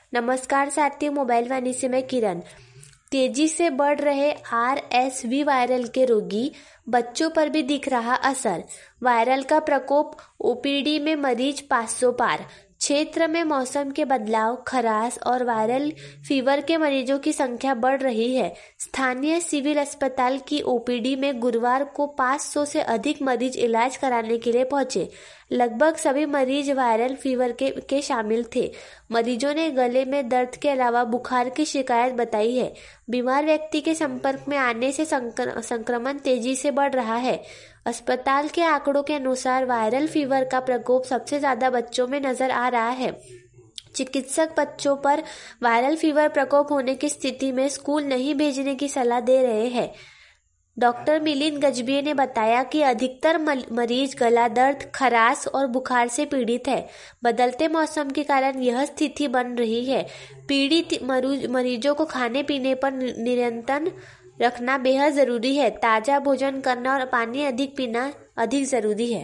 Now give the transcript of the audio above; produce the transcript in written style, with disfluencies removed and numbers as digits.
नमस्कार साथियों, मोबाइल वाणी से मैं किरण। तेजी से बढ़ रहे RSV वायरल के रोगी, बच्चों पर भी दिख रहा असर। वायरल का प्रकोप, OPD में मरीज 500 पार। क्षेत्र में मौसम के बदलाव, खराश और वायरल फीवर के मरीजों की संख्या बढ़ रही है। स्थानीय सिविल अस्पताल की OPD में गुरुवार को 500 से अधिक मरीज इलाज कराने के लिए पहुंचे। लगभग सभी मरीज वायरल फीवर के शामिल थे। मरीजों ने गले में दर्द के अलावा बुखार की शिकायत बताई है। बीमार व्यक्ति के संपर्क में आने से संक्रमण तेजी से बढ़ रहा है। अस्पताल के आंकड़ों के अनुसार वायरल फीवर का प्रकोप सबसे ज्यादा बच्चों में नजर आ रहा है। चिकित्सक बच्चों पर वायरल फीवर प्रकोप होने की स्थिति में स्कूल नहीं भेजने की सलाह दे रहे हैं। डॉक्टर मिलिंद गजभिये ने बताया कि अधिकतर मरीज गला दर्द, खराश और बुखार से पीड़ित है। बदलते मौसम के कारण यह स्थिति बन रही है। पीड़ित मरीजों को खाने पीने पर नियंत्रण रखना बेहद जरूरी है। ताजा भोजन करना और पानी अधिक पीना अधिक जरूरी है।